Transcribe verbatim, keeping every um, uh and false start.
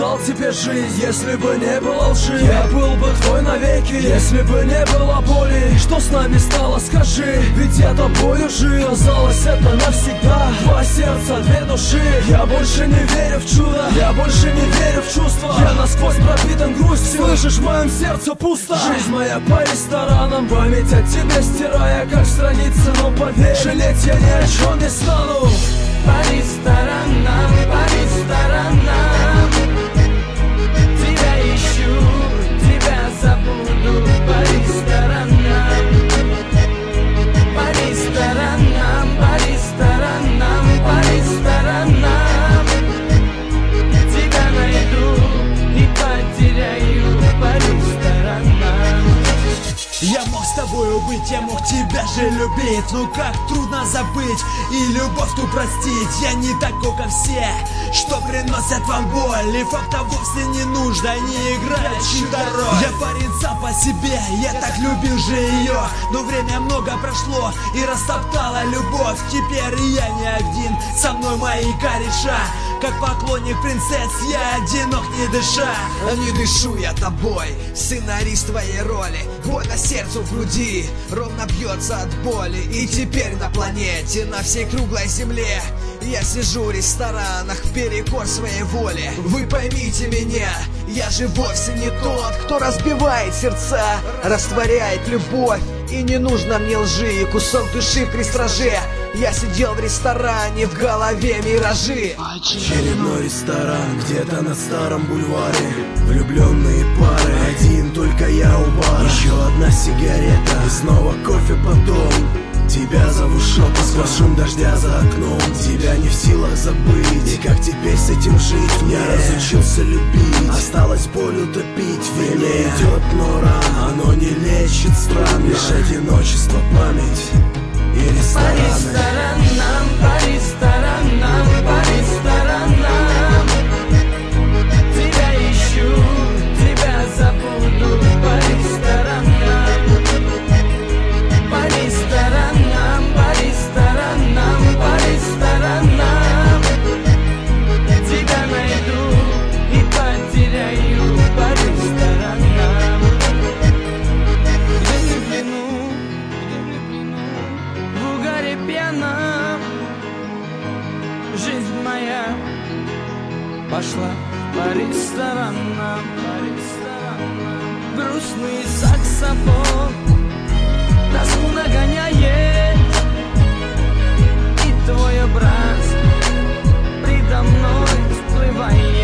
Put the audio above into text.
дал тебе жизнь, если бы не было лжи. Я был бы твой навеки, если бы не было боли. Что с нами стало, скажи, ведь я тобою жил. Казалось, это навсегда, два сердца, две души. Я больше не верю в чудо, я больше не верю в чувства. Я насквозь пропитан грустью, слышишь, в моем сердце пусто. Жизнь моя по ресторанам, память от тебя стирая, как страницы, но поверь, жалеть я ни о чем не стану. По ресторанам, по ресторанам тебя ищу, тебя забуду. По ресторанам, по ресторанам, по ресторанам, по ресторанам тебя найду и потеряю. По ресторанам. Я мог с тобою быть, я мог тебя же любить. Ну как трудно забыть и любовь ту простить. Я не такой, как все, что приносят вам боль. И факта вовсе не нужно, не играющий дорог. Я парень сам по себе, я так любил же ее. Но время много прошло и растоптала любовь. Теперь я не один, со мной мои кореша. Как поклонник принцесс, я одинок не дыша. Не дышу я тобой, сценарист твоей роли. Больно сердцу в груди, ровно бьется от боли. И теперь на планете, на всей круглой земле я сижу в ресторанах вперекор своей воле. Вы поймите меня, я же вовсе не тот, кто разбивает сердца, растворяет любовь. И не нужно мне лжи, кусок души при страже. Я сидел в ресторане, в голове миражи. Очередной ресторан, где-то на старом бульваре. Влюбленные пары, один только я у бара. Еще одна сигарета и снова кофе потом. Тебя зову шепотом, сквозь шум дождя за окном. Тебя не в силах забыть, и как теперь с этим жить? Я разучился любить, осталось боль утопить. Время идет, но рано, оно не лечит странно. Лишь одиночество, память и По рестораны. ресторанам, по ресторанам, по ресторанам тебя ищу, тебя забуду. По ресторанам, по ресторанам, по ресторанам, по ресторанам тебя найду и потеряю. По ресторанам. Где не в плену, в угаре пьяном жизнь моя пошла по ресторанам, по ресторанам. Грустный саксофон тоску нагоняет, и твой образ предо мной всплывает.